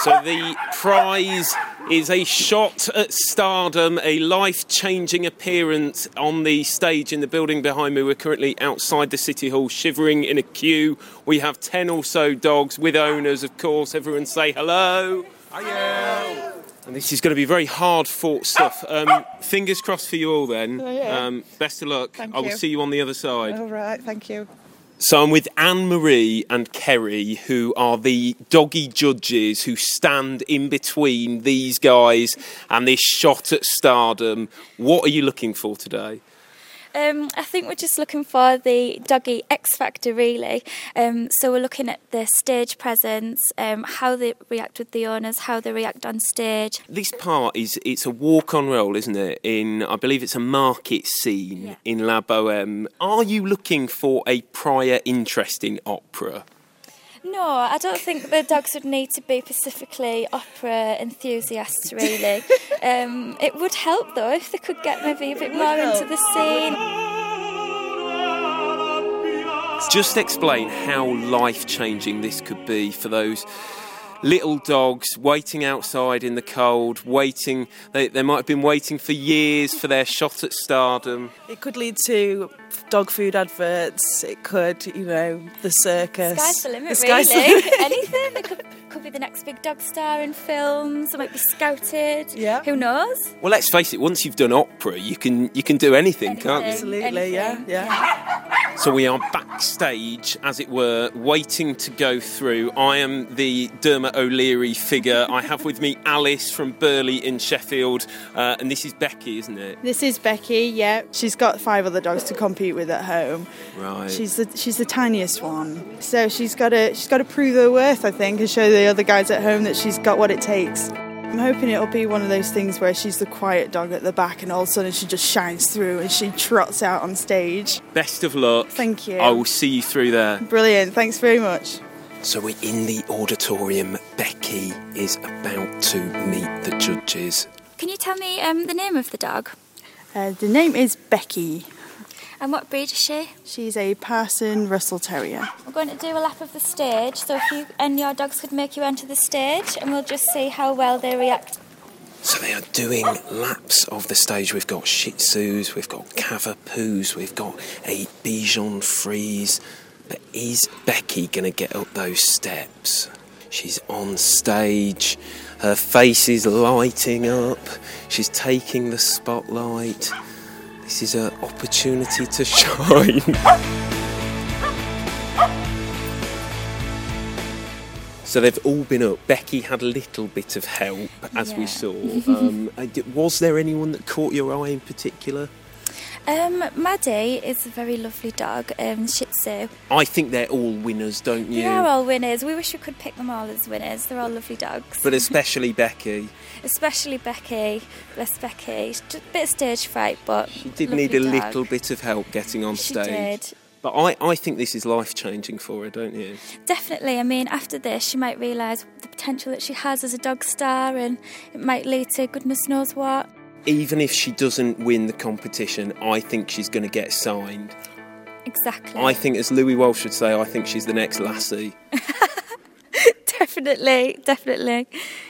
So the prize is a shot at stardom, a life-changing appearance on the stage in the building behind me. We're currently outside the City Hall, shivering in a queue. We have 10 or so dogs with owners, of course. Everyone say hello. Hiya. And this is going to be very hard-fought stuff. Fingers crossed for you all then. Oh, yeah. Best of luck. Thank I will you. see you on the other side. All right, thank you. So I'm with Anne-Marie and Kerry, who are the doggy judges who stand in between these guys and this shot at stardom. What are you looking for today? I think we're just looking for the doggy X Factor, really. So we're looking at the stage presence, how they react with the owners, how they react on stage. This part it's a walk-on role, isn't it? I believe it's a market scene in La Bohème. Are you looking for a prior interest in opera? No, I don't think the dogs would need to be specifically opera enthusiasts, really. It would help, though, if they could get maybe a bit more into the scene. Just explain how life-changing this could be for those little dogs waiting outside in the cold, waiting. They might have been waiting for years for their shot at stardom. It could lead to dog food adverts. It could, the circus. Sky's the limit, sky's really. the limit. Anything. It could be the next big dog star in films. It might be scouted. Yeah. Who knows? Well, let's face it. Once you've done opera, you can do anything, can't you? Absolutely, Anything. yeah. So we are backstage, as it were, waiting to go through. I am the Dermot O'Leary figure. I have with me Alice from Burley in Sheffield, and this is Becky, isn't it? This is Becky, yeah. She's got 5 other dogs to compete with at home. Right. She's the tiniest one. So she's got to prove her worth, I think, and show the other guys at home that she's got what it takes. I'm hoping it'll be one of those things where she's the quiet dog at the back and all of a sudden she just shines through and she trots out on stage. Best of luck. Thank you. I will see you through there. Brilliant, thanks very much. So we're in the auditorium. Becky is about to meet the judges. Can you tell me the name of the dog? The name is Becky. And what breed is she? She's a Parson Russell Terrier. We're going to do a lap of the stage, so if you and your dogs could make you enter the stage, and we'll just see how well they react. So they are doing laps of the stage. We've got Shih Tzus, we've got Cavapoos, we've got a Bichon Frise. But is Becky going to get up those steps? She's on stage, her face is lighting up, she's taking the spotlight. This is her opportunity to shine. So they've all been up. Becky had a little bit of help, as we saw. Was there anyone that caught your eye in particular? Maddie is a very lovely dog, Shih Tzu. I think they're all winners, don't you? They are all winners. We wish we could pick them all as winners. They're all lovely dogs. But especially Becky. Especially Becky. Bless Becky. Just a bit of stage fright, but She did lovely need a dog. little bit of help getting on She stage. did. But I think this is life-changing for her, don't you? Definitely. I mean, after this, she might realise the potential that she has as a dog star, and it might lead to goodness knows what. Even if she doesn't win the competition, I think she's going to get signed. Exactly. I think, as Louis Walsh would say, I think she's the next Lassie. Definitely.